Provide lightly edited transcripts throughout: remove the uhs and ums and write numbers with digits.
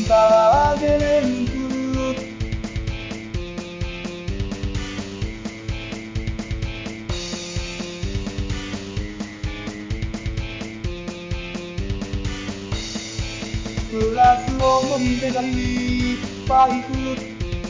さげれんくプラス思い出がいっぱい降る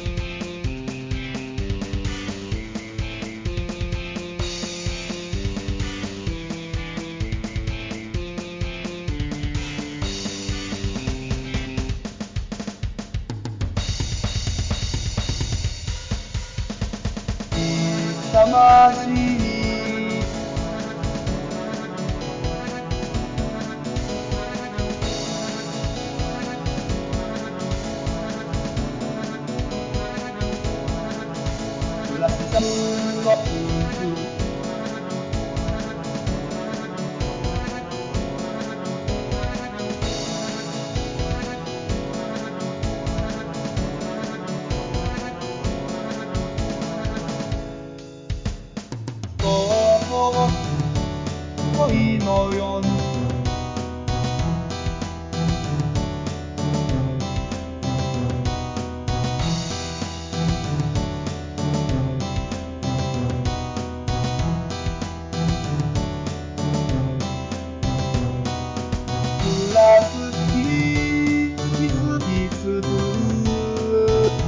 魂にプラスシャムの服恋の夜プラスキスキスブルー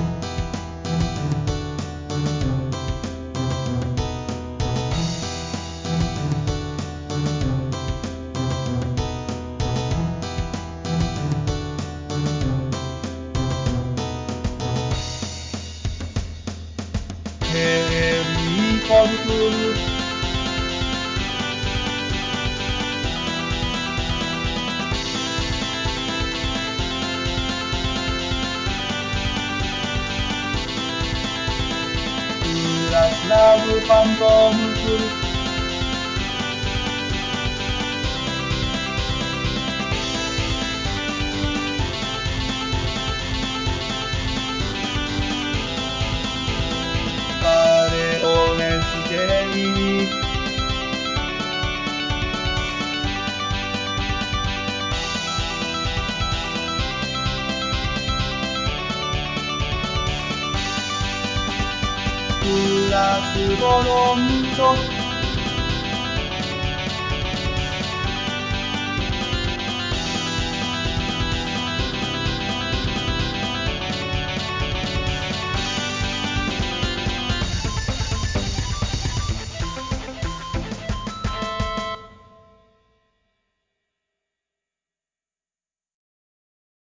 ヘリコプタープラスラブファントムクルバレオレステイプラスボロンチョ